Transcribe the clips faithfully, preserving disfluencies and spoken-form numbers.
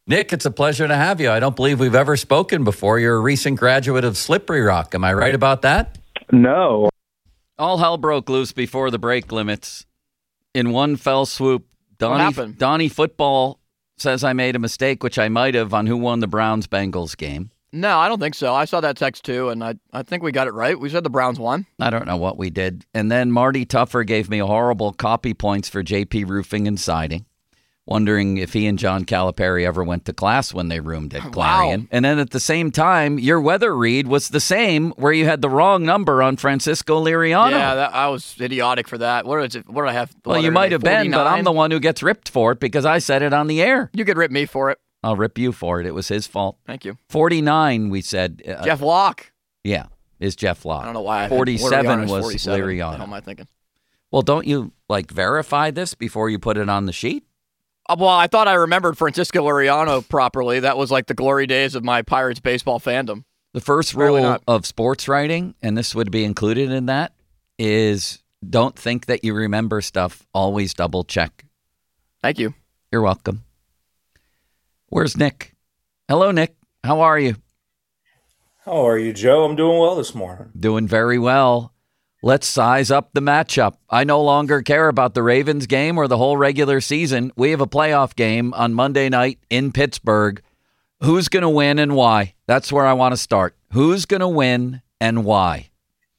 Nick, it's a pleasure to have you. I don't believe we've ever spoken before. You're a recent graduate of Slippery Rock. Am I right about that? No. All hell broke loose before the break limits. In one fell swoop, Donnie, Donnie Football says I made a mistake, which I might have, on who won the Browns-Bengals game. No, I don't think so. I saw that text too, and I, I think we got it right. We said the Browns won. I don't know what we did. And then Marty Tuffer gave me horrible copy points for J P Roofing and Siding, wondering if he and John Calipari ever went to class when they roomed at Clarion. Wow. And then at the same time, your weather read was the same, where you had the wrong number on Francisco Liriano. Yeah, that, I was idiotic for that. What is it? What did I have? Well, you might have been, but I'm the one who gets ripped for it because I said it on the air. You could rip me for it. I'll rip you for it. It was his fault. Thank you. forty-nine, we said. Uh, Jeff Locke. Yeah, is Jeff Locke. I don't know why. I forty-seven was forty-seven. Liriano. What the hell am I thinking? Well, don't you, like, verify this before you put it on the sheet? Uh, well, I thought I remembered Francisco Liriano properly. That was like the glory days of my Pirates baseball fandom. The first rule of sports writing, and this would be included in that, is don't think that you remember stuff. Always double check. Thank you. You're welcome. Where's Nick? Hello, Nick. How are you? How are you, Joe? I'm doing well this morning. Doing very well. Let's size up the matchup. I no longer care about the Ravens game or the whole regular season. We have a playoff game on Monday night in Pittsburgh. Who's going to win and why? That's where I want to start. Who's going to win and why?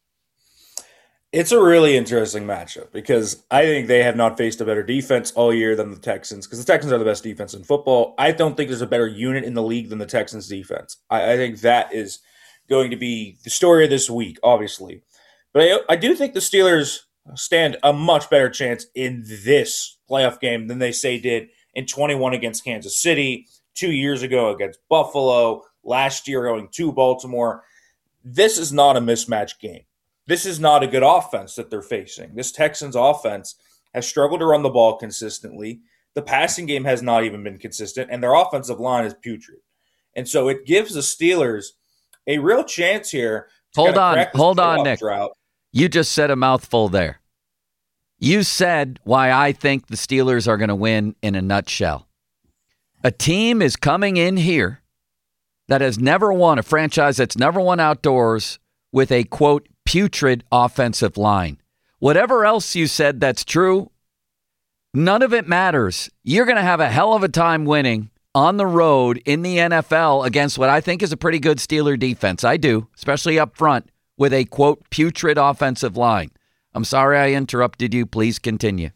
It's a really interesting matchup because I think they have not faced a better defense all year than the Texans, because the Texans are the best defense in football. I don't think there's a better unit in the league than the Texans defense. I, I think that is going to be the story of this week, obviously. But I, I do think the Steelers stand a much better chance in this playoff game than they say did in twenty-one against Kansas City, two years ago against Buffalo, last year going to Baltimore. This is not a mismatch game. This is not a good offense that they're facing. This Texans offense has struggled to run the ball consistently. The passing game has not even been consistent, and their offensive line is putrid. And so it gives the Steelers a real chance here to Hold on, hold on, Nick. Drought. You just said a mouthful there. You said why I think the Steelers are going to win in a nutshell. A team is coming in here that has never won, a franchise that's never won outdoors, with a, quote, putrid offensive line. Whatever else you said that's true, none of it matters. You're going to have a hell of a time winning on the road in the N F L against what I think is a pretty good Steeler defense. I do, especially up front with a, quote, putrid offensive line. I'm sorry I interrupted you. Please continue.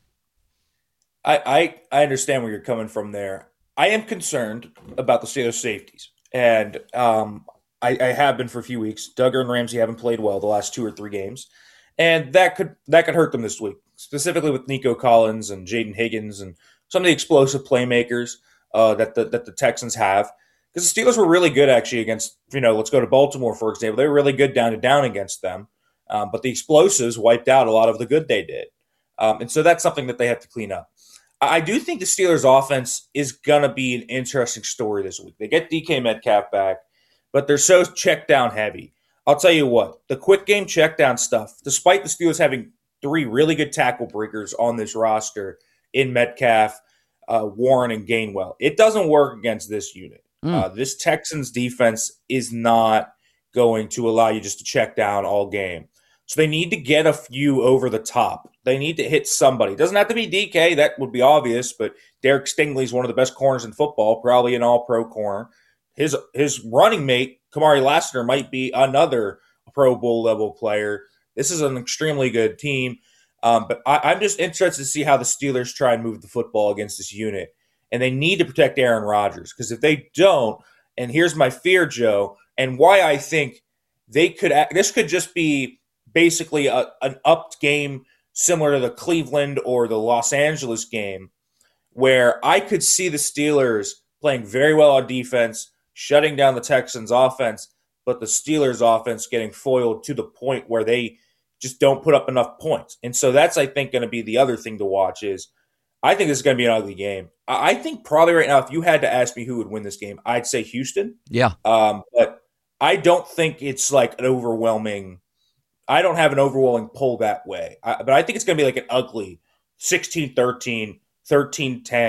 I, I, I understand where you're coming from there. I am concerned about the Steelers' safeties. And um, I, I have been for a few weeks. Duggar and Ramsey haven't played well the last two or three games. And that could that could hurt them this week, specifically with Nico Collins and Jaden Higgins and some of the explosive playmakers uh, that, the, that the Texans have. Because the Steelers were really good, actually, against, you know, let's go to Baltimore, for example. They were really good down to down against them. Um, but the explosives wiped out a lot of the good they did. Um, and so that's something that they have to clean up. I do think the Steelers' offense is going to be an interesting story this week. They get D K Metcalf back, but they're so check down heavy. I'll tell you what, the quick game check down stuff, despite the Steelers having three really good tackle breakers on this roster in Metcalf, uh, Warren, and Gainwell, it doesn't work against this unit. Mm. Uh, this Texans defense is not going to allow you just to check down all game. So they need to get a few over the top. They need to hit somebody. It doesn't have to be D K. That would be obvious, but Derek Stingley is one of the best corners in football, probably an all-pro corner. His his running mate, Kamari Lassiter, might be another Pro Bowl-level player. This is an extremely good team. Um, but I, I'm just interested to see how the Steelers try and move the football against this unit. And they need to protect Aaron Rodgers, because if they don't, and here's my fear, Joe, and why I think they could – this could just be – basically a, an upped game similar to the Cleveland or the Los Angeles game, where I could see the Steelers playing very well on defense, shutting down the Texans' offense, but the Steelers' offense getting foiled to the point where they just don't put up enough points. And so that's, I think, going to be the other thing to watch is I think this is going to be an ugly game. I think probably right now, if you had to ask me who would win this game, I'd say Houston. Yeah. Um, but I don't think it's like an overwhelming – I don't have an overwhelming pull that way. I, but I think it's going to be like an ugly sixteen thirteen, thirteen ten.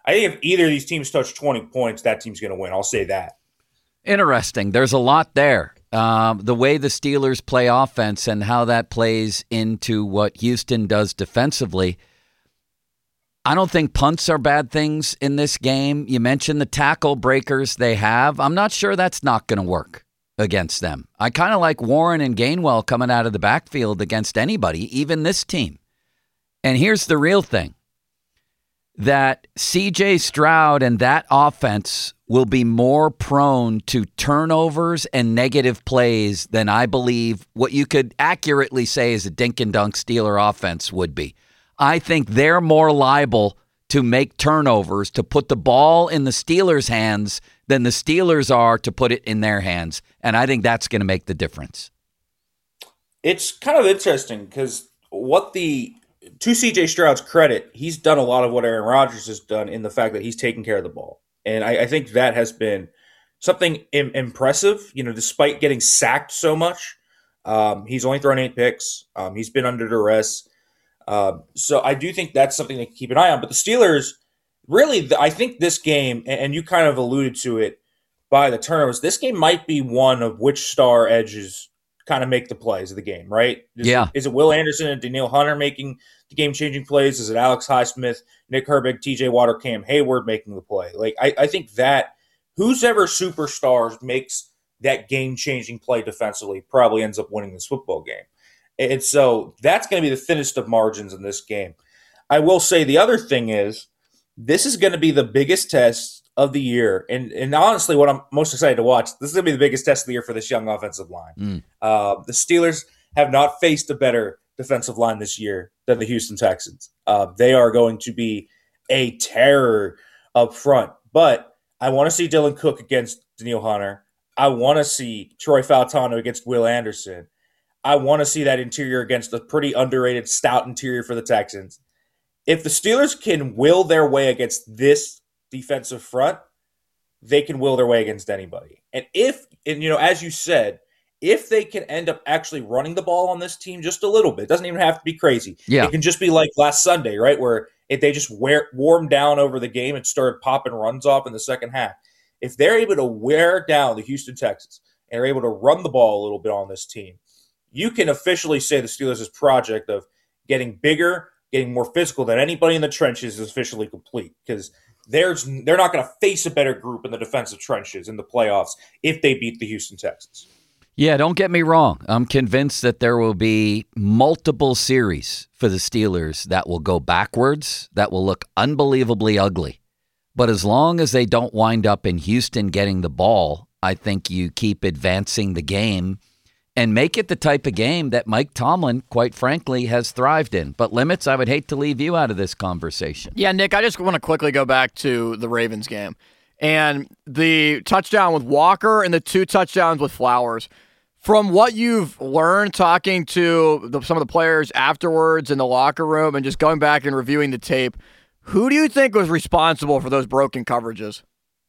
I think if either of these teams touch twenty points, that team's going to win. I'll say that. Interesting. There's a lot there. Um, the way the Steelers play offense and how that plays into what Houston does defensively. I don't think punts are bad things in this game. You mentioned the tackle breakers they have. I'm not sure that's not going to work against them. I kind of like Warren and Gainwell coming out of the backfield against anybody, even this team. And here's the real thing, that C J Stroud and that offense will be more prone to turnovers and negative plays than I believe what you could accurately say is a dink and dunk Steeler offense would be. I think they're more liable to make turnovers, to put the ball in the Steelers' hands than the Steelers are to put it in their hands. And I think that's going to make the difference. It's kind of interesting because what the to C J Stroud's credit, he's done a lot of what Aaron Rodgers has done in the fact that he's taken care of the ball. And I, I think that has been something im- impressive, you know, despite getting sacked so much. Um, he's only thrown eight picks. Um, he's been under duress. Uh, so I do think that's something to keep an eye on. But the Steelers, really, I think this game, and you kind of alluded to it by the turnovers, this game might be one of which star edges kind of make the plays of the game, right? Is, yeah. Is it Will Anderson and Danielle Hunter making the game-changing plays? Is it Alex Highsmith, Nick Herbig, T J Watt, or Cam Hayward making the play? Like, I, I think that who's ever superstars makes that game-changing play defensively probably ends up winning this football game. And so that's going to be the thinnest of margins in this game. I will say the other thing is this is going to be the biggest test of the year. And, and honestly, what I'm most excited to watch, this is going to be the biggest test of the year for this young offensive line. Mm. Uh, the Steelers have not faced a better defensive line this year than the Houston Texans. Uh, they are going to be a terror up front. But I want to see Dylan Cook against Danielle Hunter. I want to see Troy Fautanu against Will Anderson. I want to see that interior against a pretty underrated, stout interior for the Texans. If the Steelers can will their way against this defensive front, they can will their way against anybody. And if, and you know, as you said, if they can end up actually running the ball on this team just a little bit, it doesn't even have to be crazy. Yeah. It can just be like last Sunday, right, where if they just wear, warmed down over the game and started popping runs off in the second half. If they're able to wear down the Houston Texans and are able to run the ball a little bit on this team, you can officially say the Steelers' project of getting bigger, getting more physical than anybody in the trenches is officially complete, because there's they're not going to face a better group in the defensive trenches in the playoffs if they beat the Houston Texans. Yeah, don't get me wrong. I'm convinced that there will be multiple series for the Steelers that will go backwards, that will look unbelievably ugly. But as long as they don't wind up in Houston getting the ball, I think you keep advancing the game and make it the type of game that Mike Tomlin, quite frankly, has thrived in. But Limits, I would hate to leave you out of this conversation. Yeah, Nick, I just want to quickly go back to the Ravens game. And the touchdown with Walker and the two touchdowns with Flowers. From what you've learned talking to the, some of the players afterwards in the locker room and just going back and reviewing the tape, who do you think was responsible for those broken coverages?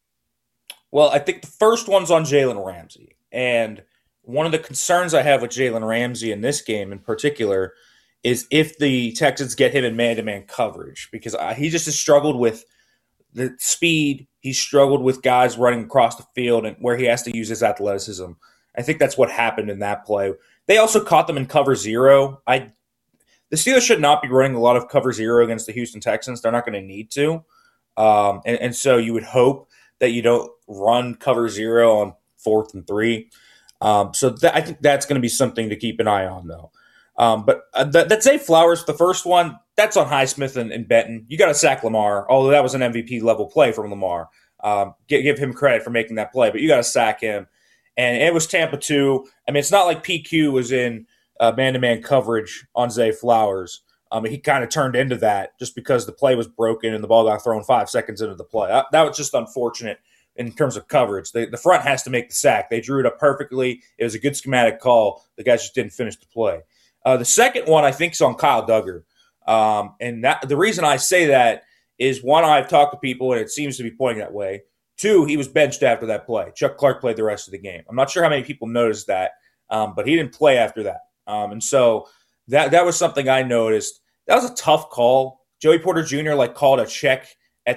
Well, I think the first one's on Jalen Ramsey. And one of the concerns I have with Jalen Ramsey in this game in particular is if the Texans get him in man-to-man coverage, because he just has struggled with the speed. He's struggled with guys running across the field and where he has to use his athleticism. I think that's what happened in that play. They also caught them in cover zero. I, the Steelers should not be running a lot of cover zero against the Houston Texans. They're not going to need to. Um, and, and so you would hope that you don't run cover zero on fourth and three. Um, so that, I think that's going to be something to keep an eye on, though. Um, but uh, that, that Zay Flowers, the first one, that's on Highsmith and, and Benton. You got to sack Lamar, although that was an M V P level play from Lamar. Um, give, give him credit for making that play, but you got to sack him. And it was Tampa too. I mean, it's not like P Q was in uh, man-to-man coverage on Zay Flowers. Um, he kind of turned into that just because the play was broken and the ball got thrown five seconds into the play. That, that was just unfortunate in terms of coverage. The, the front has to make the sack. They drew it up perfectly. It was a good schematic call. The guys just didn't finish the play. Uh, the second one, I think, is on Kyle Duggar. Um, and that, the reason I say that is, one, I've talked to people, and it seems to be pointing that way. Two, he was benched after that play. Chuck Clark played the rest of the game. I'm not sure how many people noticed that, um, but he didn't play after that. Um, and so that that was something I noticed. That was a tough call. Joey Porter Junior like called a check at the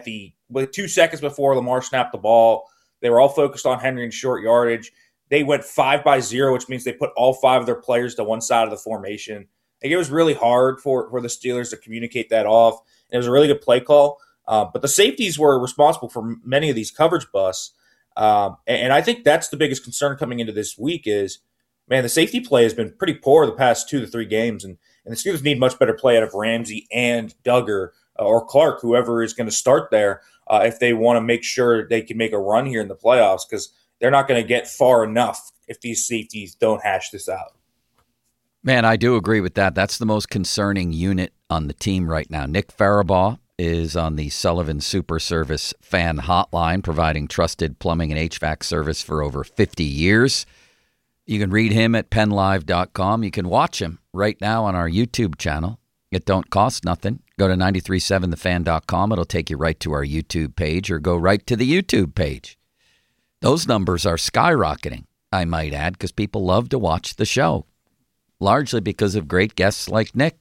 with two seconds before Lamar snapped the ball, they were all focused on Henry and short yardage. They went five by zero, which means they put all five of their players to one side of the formation. Like, it was really hard for, for the Steelers to communicate that off. It was a really good play call. Uh, but the safeties were responsible for many of these coverage busts. Um, and, and I think that's the biggest concern coming into this week is, man, the safety play has been pretty poor the past two to three games. And, and the Steelers need much better play out of Ramsey and Duggar uh, or Clark, whoever is going to start there, uh, if they want to make sure they can make a run here in the playoffs, because they're not going to get far enough if these safeties don't hash this out. Man, I do agree with that. That's the most concerning unit on the team right now. Nick Farabaugh is on the Sullivan Super Service fan hotline, providing trusted plumbing and H V A C service for over fifty years. You can read him at penn live dot com. You can watch him right now on our YouTube channel. It don't cost nothing. Go to nine three seven the fan dot com. It'll take you right to our YouTube page, or go right to the YouTube page. Those numbers are skyrocketing, I might add, because people love to watch the show, largely because of great guests like Nick.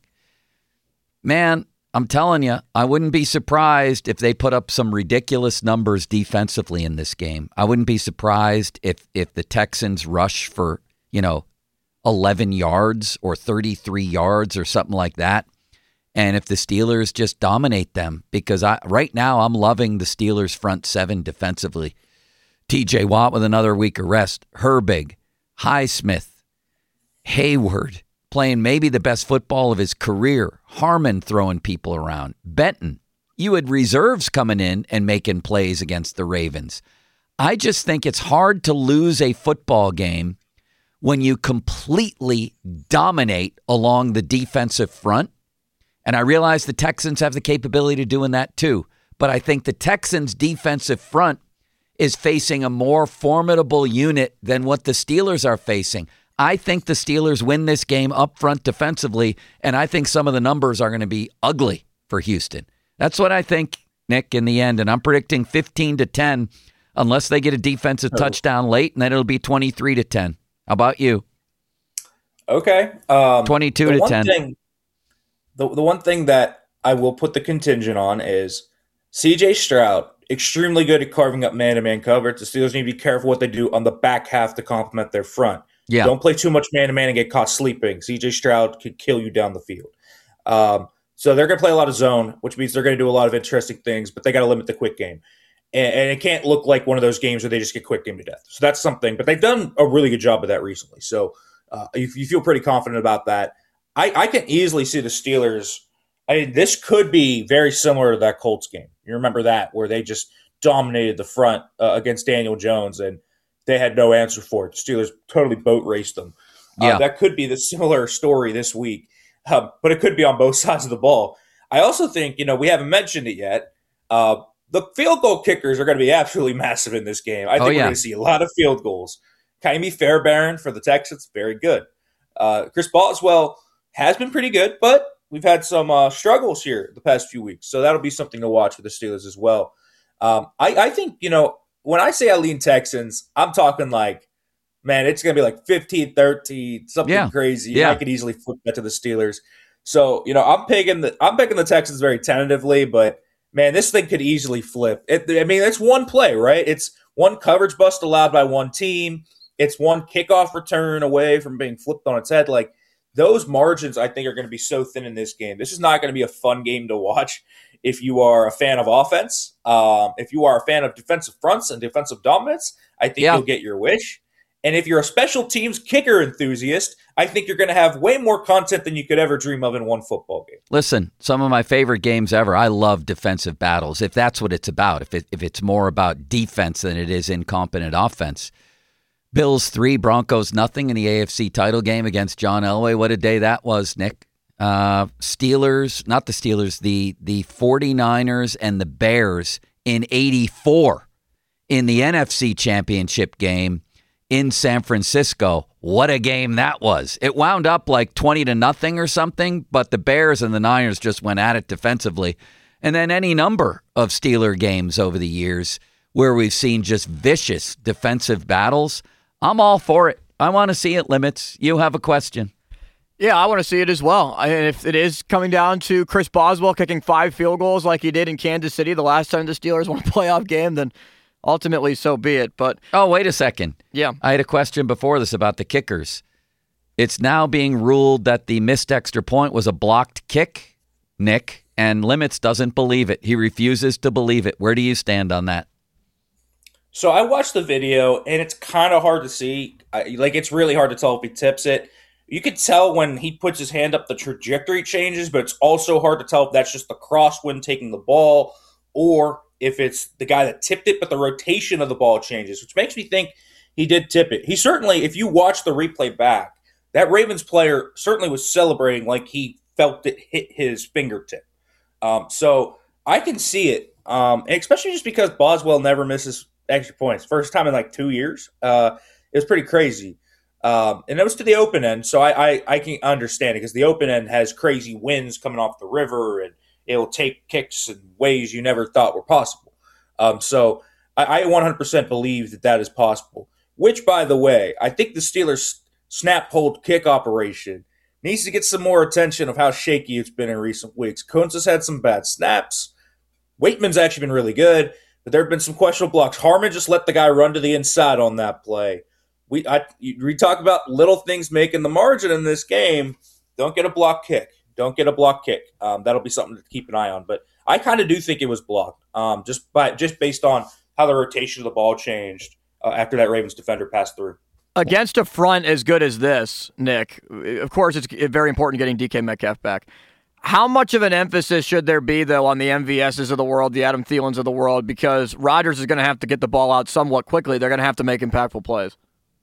Man, I'm telling you, I wouldn't be surprised if they put up some ridiculous numbers defensively in this game. I wouldn't be surprised if if the Texans rush for, you know, eleven yards or thirty-three yards or something like that. And if the Steelers just dominate them, because I right now I'm loving the Steelers front seven defensively. T J Watt with another week of rest. Herbig, Highsmith, Hayward playing maybe the best football of his career. Harmon throwing people around. Benton, you had reserves coming in and making plays against the Ravens. I just think it's hard to lose a football game when you completely dominate along the defensive front. And I realize the Texans have the capability of doing that too. But I think the Texans' defensive front is facing a more formidable unit than what the Steelers are facing. I think the Steelers win this game up front defensively, and I think some of the numbers are going to be ugly for Houston. That's what I think, Nick, in the end. And I'm predicting fifteen to ten unless they get a defensive oh. touchdown late, and then it'll be twenty-three to ten. How about you? Okay. Um, twenty-two to ten. Thing, the, the one thing that I will put the contingent on is C J Stroud, extremely good at carving up man-to-man coverage. The Steelers need to be careful what they do on the back half to complement their front. Yeah. Don't play too much man-to-man and get caught sleeping. C J Stroud could kill you down the field. Um, so they're going to play a lot of zone, which means they're going to do a lot of interesting things, but they got to limit the quick game. And, and it can't look like one of those games where they just get quick game to death. So that's something. But they've done a really good job of that recently. So uh, you, you feel pretty confident about that. I, I can easily see the Steelers. I mean, this could be very similar to that Colts game. You remember that, where they just dominated the front uh, against Daniel Jones, and they had no answer for it. The Steelers totally boat raced them. Uh, yeah. That could be the similar story this week, uh, but it could be on both sides of the ball. I also think, you know, we haven't mentioned it yet. Uh, the field goal kickers are going to be absolutely massive in this game. I think oh, yeah. we're going to see a lot of field goals. Kaimi Fairbairn for the Texans, very good. Uh, Chris Boswell has been pretty good, but we've had some uh, struggles here the past few weeks. So that'll be something to watch for the Steelers as well. Um, I, I think, you know, when I say I lean Texans, I'm talking like, man, it's going to be like fifteen thirteen, something yeah. crazy. Yeah. I could easily flip that to the Steelers. So, you know, I'm picking the I'm picking the Texans very tentatively, but man, this thing could easily flip. It, I mean, it's one play, right? It's one coverage bust allowed by one team. It's one kickoff return away from being flipped on its head. Like, those margins, I think, are going to be so thin in this game. This is not going to be a fun game to watch if you are a fan of offense. Um, if you are a fan of defensive fronts and defensive dominance, I think yeah. you'll get your wish. And if you're a special teams kicker enthusiast, I think you're going to have way more content than you could ever dream of in one football game. Listen, some of my favorite games ever. I love defensive battles, if that's what it's about, if it, if it's more about defense than it is incompetent offense. Bills three, Broncos nothing in the A F C title game against John Elway. What a day that was, Nick. Uh, Steelers, not the Steelers, the, the 49ers and the Bears in eighty-four in the N F C championship game in San Francisco. What a game that was. It wound up like twenty to nothing or something, but the Bears and the Niners just went at it defensively. And then any number of Steeler games over the years where we've seen just vicious defensive battles. I'm all for it. I want to see it limits. You have a question. Yeah, I want to see it as well. I mean, if it is coming down to Chris Boswell kicking five field goals like he did in Kansas City the last time the Steelers won a playoff game, then ultimately so be it. But oh, wait a second. Yeah. I had a question before this about the kickers. It's now being ruled that the missed extra point was a blocked kick, Nick, and Limits doesn't believe it. He refuses to believe it. Where do you stand on that? So I watched the video, and it's kind of hard to see. I, like, it's really hard to tell if he tips it. You could tell when he puts his hand up, the trajectory changes, but it's also hard to tell if that's just the crosswind taking the ball or if it's the guy that tipped it, but the rotation of the ball changes, which makes me think he did tip it. He certainly, if you watch the replay back, that Ravens player certainly was celebrating like he felt it hit his fingertip. Um, so I can see it, um, and especially just because Boswell never misses extra points. First time in like two years. Uh, it was pretty crazy. Um, and it was to the open end, so I, I, I can understand it because the open end has crazy winds coming off the river, and it'll take kicks in ways you never thought were possible. Um, so I, I one hundred percent believe that that is possible, which, by the way, I think the Steelers' snap, hold, kick operation needs to get some more attention of how shaky it's been in recent weeks. Coons has had some bad snaps. Waitman's actually been really good, but there have been some questionable blocks. Harmon just let the guy run to the inside on that play. We I, we talk about little things making the margin in this game. Don't get a block kick. Don't get a block kick. Um, that'll be something to keep an eye on. But I kind of do think it was blocked, um, just by just based on how the rotation of the ball changed uh, after that Ravens defender passed through. Against a front as good as this, Nick, of course it's very important getting D K Metcalf back. How much of an emphasis should there be, though, on the M V S's of the world, the Adam Thielens of the world, because Rodgers is going to have to get the ball out somewhat quickly. They're going to have to make impactful plays.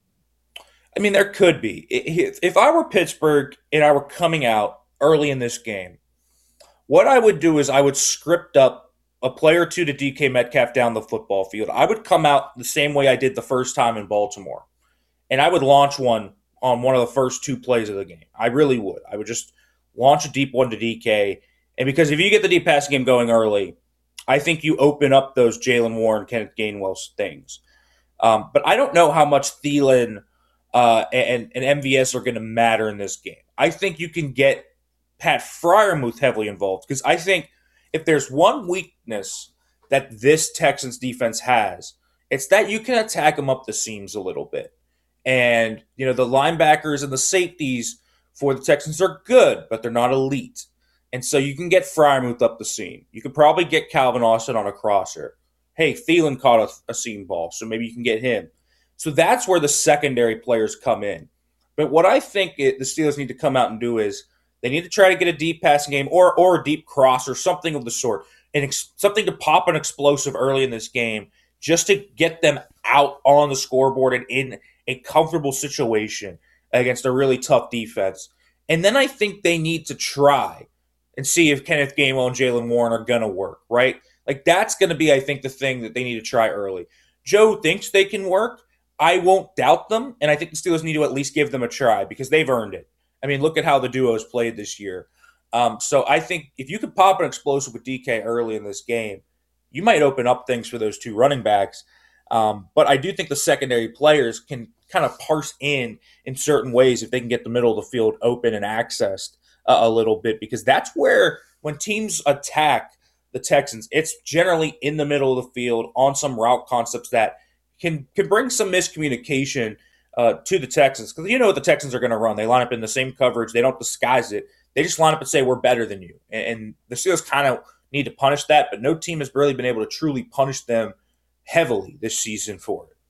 I mean, there could be. If I were Pittsburgh and I were coming out early in this game, what I would do is I would script up a play or two to D K Metcalf down the football field. I would come out the same way I did the first time in Baltimore, and I would launch one on one of the first two plays of the game. I really would. I would just launch a deep one to D K, and because if you get the deep passing game going early, I think you open up those Jaylen Warren, Kenneth Gainwell things. Um, but I don't know how much Thielen Uh, and, and M V S are going to matter in this game. I think you can get Pat Freiermuth heavily involved because I think if there's one weakness that this Texans defense has, it's that you can attack them up the seams a little bit. And, you know, the linebackers and the safeties for the Texans are good, but they're not elite. And so you can get Freiermuth up the seam. You could probably get Calvin Austin on a crosser. Hey, Thielen caught a, a seam ball, so maybe you can get him. So that's where the secondary players come in. But what I think it, the Steelers need to come out and do is they need to try to get a deep passing game or or a deep cross or something of the sort, and ex- something to pop an explosive early in this game just to get them out on the scoreboard and in a comfortable situation against a really tough defense. And then I think they need to try and see if Kenneth Gainwell and Jaylen Warren are going to work, right? Like that's going to be, I think, the thing that they need to try early. Joe thinks they can work. I won't doubt them, and I think the Steelers need to at least give them a try because they've earned it. I mean, look at how the duo has played this year. Um, so I think if you could pop an explosive with D K early in this game, you might open up things for those two running backs. Um, but I do think the secondary players can kind of parse in in certain ways if they can get the middle of the field open and accessed uh, a little bit because that's where when teams attack the Texans, it's generally in the middle of the field on some route concepts that can can bring some miscommunication uh, to the Texans. Because you know what the Texans are going to run. They line up in the same coverage. They don't disguise it. They just line up and say, we're better than you. And, and the Steelers kind of need to punish that, but no team has really been able to truly punish them heavily this season for it.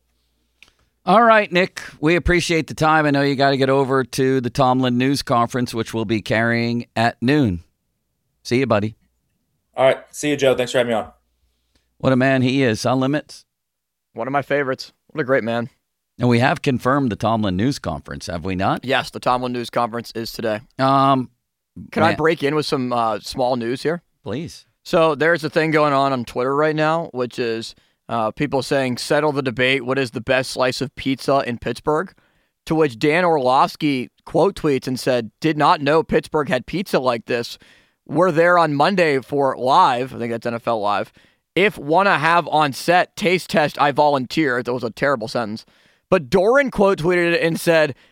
All right, Nick, we appreciate the time. I know you got to get over to the Tomlin News Conference, which we'll be carrying at noon. See you, buddy. All right. See you, Joe. Thanks for having me on. What a man he is. On Limits. One of my favorites. What a great man. And we have confirmed the Tomlin News Conference, have we not? Yes, the Tomlin News Conference is today. Um, Can man. I break in with some uh, small news here? Please. So there's a thing going on on Twitter right now, which is uh, people saying, settle the debate, what is the best slice of pizza in Pittsburgh? To which Dan Orlovsky quote tweets and said, did not know Pittsburgh had pizza like this. We're there on Monday for live. I think that's N F L Live. If wanna have on set taste test, I volunteer. That was a terrible sentence. But Doran quote tweeted it and said,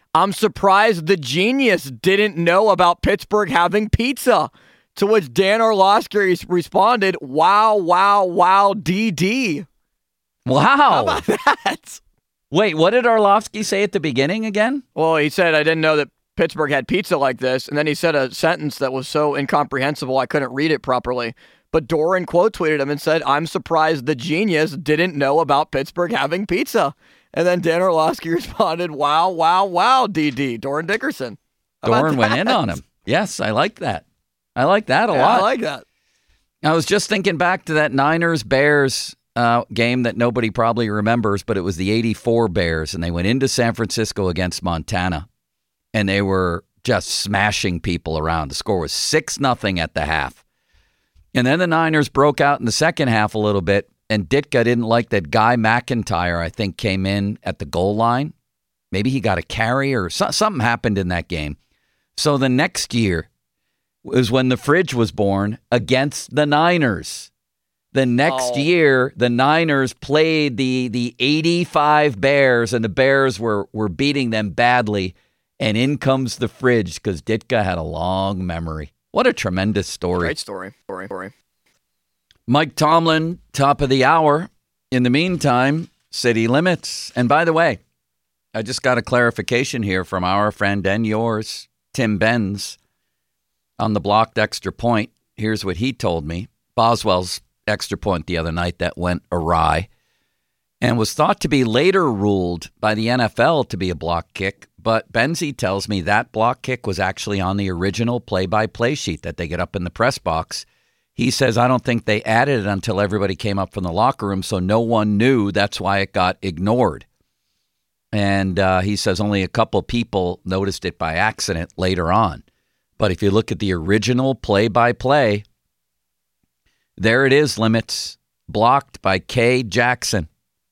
I'm surprised the genius didn't know about Pittsburgh having pizza. To which Dan Orlovsky responded, wow, wow, wow, D D. Wow. How about that? Wait, what did Orlovsky say at the beginning again? Well, he said, I didn't know that Pittsburgh had pizza like this. And then he said a sentence that was so incomprehensible I couldn't read it properly. But Doran quote tweeted him and said, I'm surprised the genius didn't know about Pittsburgh having pizza. And then Dan Orlovsky responded, wow, wow, wow, D D, Doran Dickerson. How Doran about went in that? on him. Yes, I like that. I like that a Yeah, lot. I like that. I was just thinking back to that Niners-Bears uh, game that nobody probably remembers, but it was the eighty-four Bears, and they went into San Francisco against Montana, and they were just smashing people around. The score was six nothing at the half. And then the Niners broke out in the second half a little bit, and Ditka didn't like that Guy McIntyre, I think, came in at the goal line. Maybe he got a carry or so, something happened in that game. So the next year was when the Fridge was born against the Niners. The next Oh. year, the Niners played the the eighty-five Bears, and the Bears were were beating them badly. And in comes the Fridge because Ditka had a long memory. What a tremendous story. Great story. Story. Story. Mike Tomlin, top of the hour. In the meantime, City Limits. And by the way, I just got a clarification here from our friend and yours, Tim Benz, on the blocked extra point. Here's what he told me. Boswell's extra point the other night that went awry and was thought to be later ruled by the N F L to be a block kick. But Benzie tells me that block kick was actually on the original play-by-play sheet that they get up in the press box. He says, I don't think they added it until everybody came up from the locker room, so no one knew. That's why it got ignored. And uh, he says only a couple people noticed it by accident later on. But if you look at the original play-by-play, there it is, Limits, blocked by Kay Jackson.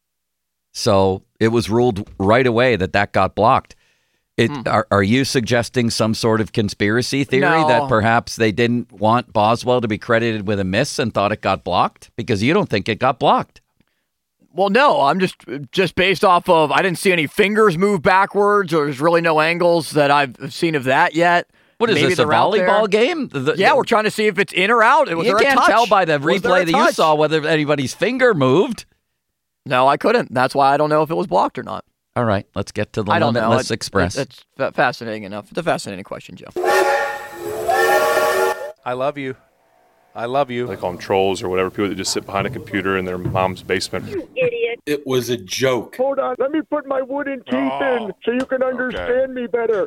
So it was ruled right away that that got blocked. It, hmm. are, are you suggesting some sort of conspiracy theory No. that perhaps they didn't want Boswell to be credited with a miss and thought it got blocked? Because you don't think it got blocked. Well, no, I'm just just based off of I didn't see any fingers move backwards, or there's really no angles that I've seen of that yet. What is Maybe this, a they're out volleyball there. game? The, Yeah, the, we're trying to see if it's in or out. Was you there a can't touch? tell by the Was there replay a that you touch? saw whether anybody's finger moved. No, I couldn't. That's why I don't know if it was blocked or not. All right, let's get to the I don't know. Limitless It- Express. It, it's fa- fascinating enough. It's a fascinating question, Joe. I love you. I love you. They call them trolls or whatever, people that just sit behind a computer in their mom's basement. You idiot. It was a joke. Hold on, let me put my wooden teeth Oh, in so you can understand me better.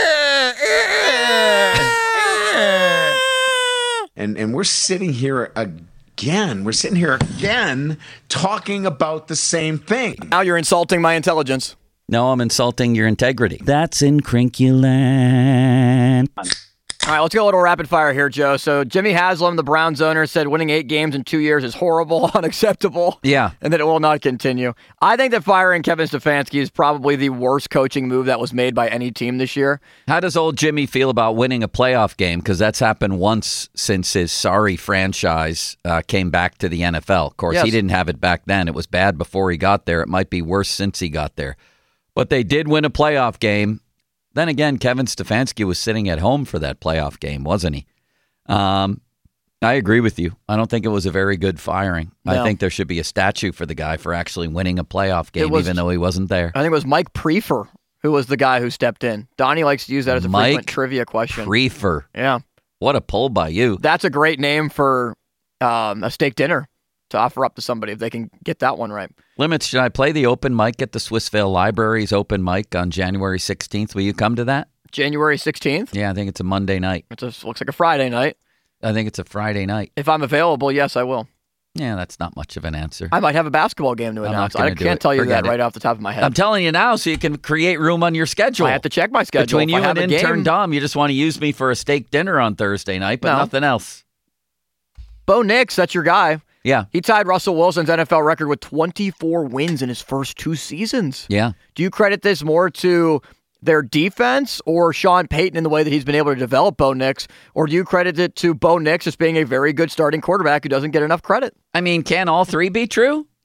And and we're sitting here again. We're sitting here again talking about the same thing. Now you're insulting my intelligence. No, I'm insulting your integrity. That's incrinculant. All right, let's go a little rapid fire here, Joe. So Jimmy Haslam, the Browns owner, said winning eight games in two years is horrible, unacceptable, Yeah. and that it will not continue. I think that firing Kevin Stefanski is probably the worst coaching move that was made by any team this year. How does old Jimmy feel about winning a playoff game? Because that's happened once since his sorry franchise uh, came back to the N F L. Of course, Yes. he didn't have it back then. It was bad before he got there. It might be worse since he got there. But they did win a playoff game. Then again, Kevin Stefanski was sitting at home for that playoff game, wasn't he? Um, I agree with you. I don't think it was a very good firing. No. I think there should be a statue for the guy for actually winning a playoff game, was- even though he wasn't there. I think it was Mike Prefer who was the guy who stepped in. Donnie likes to use that as a Mike frequent trivia question. Prefer. yeah, What a pull by you. that's a great name for um, a steak dinner to offer up to somebody if they can get that one right. Limits, should I play the open mic at the Swissvale Library's open mic on January sixteenth? Will you come to that? January sixteenth. Yeah, I think it's a Monday night. It just looks like a Friday night. I think it's a Friday night. If I'm available, yes, I will. Yeah, that's not much of an answer. I might have a basketball game to I'm not announce. gonna I do can't it. tell you Forget that right it. off the top of my head. I'm telling you now so you can create room on your schedule. I have to check my schedule. Between If you I have and a intern game- Dom, you just want to use me for a steak dinner on Thursday night, but No. nothing else. Bo Nix, that's your guy. Yeah, He tied Russell Wilson's N F L record with twenty-four wins in his first two seasons. yeah. Do you credit this more to their defense or Sean Payton in the way that he's been able to develop Bo Nix? Or do you credit it to Bo Nix as being a very good starting quarterback who doesn't get enough credit? I mean, can all three be true?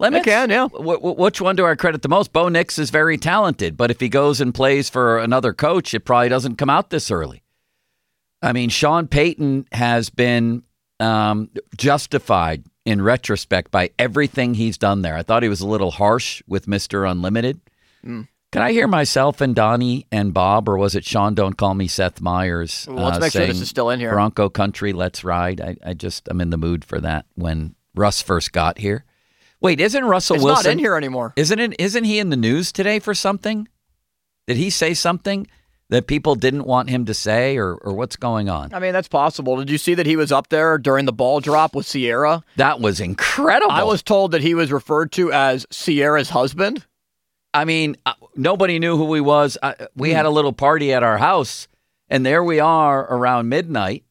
limits? They can, yeah. W- w- which one do I credit the most? Bo Nix is very talented, but if he goes and plays for another coach, it probably doesn't come out this early. I mean, Sean Payton has been um, justified in retrospect by everything he's done there. I thought he was a little harsh with Mister Unlimited. Mm. Can I hear myself and Donnie and Bob, or was it Sean, don't call me Seth Meyers? Well, let's uh, make sure this saying, is still in here. Bronco country, let's ride. I, I just, I'm in the mood for that when Russ first got here. Wait, isn't Russell it's Wilson not in here anymore? Isn't it? Isn't he in the news today for something? Did he say something that people didn't want him to say, or or what's going on? I mean, that's possible. Did you see that he was up there during the ball drop with Sierra? That was incredible. I was told that he was referred to as Sierra's husband. I mean, uh, nobody knew who he was. Uh, we had a little party at our house, and there we are around midnight,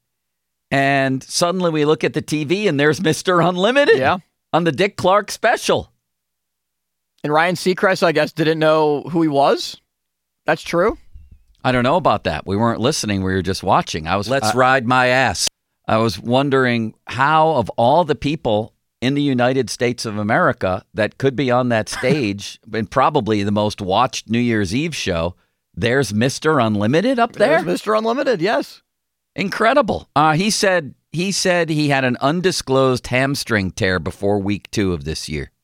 and suddenly we look at the T V, and there's Mister Unlimited Yeah. on the Dick Clark special. And Ryan Seacrest, I guess, didn't know who he was. That's true. I don't know about that. We weren't listening. We were just watching. I was, let's uh, ride my ass. I was wondering how, of all the people in the United States of America that could be on that stage, and probably the most watched New Year's Eve show, there's Mister Unlimited up there? There's Mister Unlimited, yes. Incredible. Uh, he said he said he had an undisclosed hamstring tear before week two of this year.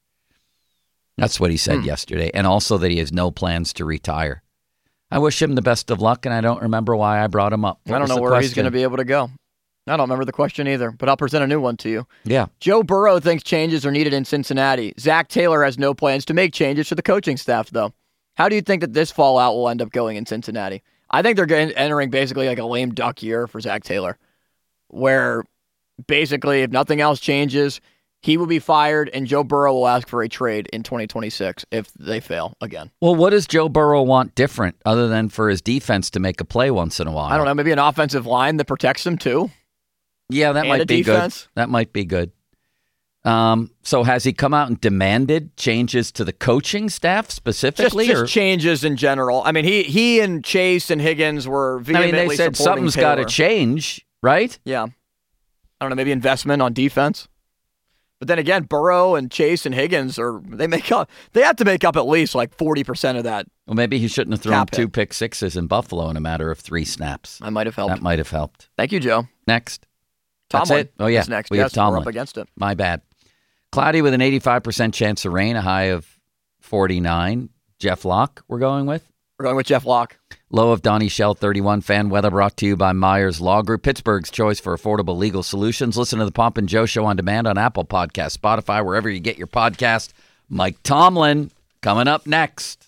That's what he said hmm. yesterday. And also that he has no plans to retire. I wish him the best of luck, and I don't remember why I brought him up. What I don't know where question? he's going to be able to go. I don't remember the question either, but I'll present a new one to you. Yeah. Joe Burrow thinks changes are needed in Cincinnati. Zach Taylor has no plans to make changes to the coaching staff, though. How do you think that this fallout will end up going in Cincinnati? I think they're getting, entering basically like a lame duck year for Zach Taylor, where basically if nothing else changes, he will be fired, and Joe Burrow will ask for a trade in twenty twenty-six if they fail again. Well, what does Joe Burrow want different other than for his defense to make a play once in a while? I don't know. Maybe an offensive line that protects him, too? Yeah, that and might a be defense. good. That might be good. Um, so has he come out and demanded changes to the coaching staff specifically? Just, or? just changes in general. I mean, he he and Chase and Higgins were vehemently I mean, they said supporting something's got to Taylor. change, right? Yeah. I don't know, maybe investment on defense. But then again, Burrow and Chase and Higgins are they make up they have to make up at least like forty percent of that. Well, maybe he shouldn't have thrown Cap two hit. pick sixes in Buffalo in a matter of three snaps. I might have helped. That might have helped. Thank you, Joe. Next. Tomlin. That's it? Oh, yeah. is next. We yes, have Tomlin. We're up against it. My bad. Cloudy with an eighty-five percent chance of rain, a high of forty-nine. Jeff Locke, we're going with. We're going with Jeff Locke. Low of Donnie Shell, thirty-one. Fan weather brought to you by Myers Law Group, Pittsburgh's choice for affordable legal solutions. Listen to the Pomp and Joe Show on demand on Apple Podcasts, Spotify, wherever you get your podcast. Mike Tomlin coming up next.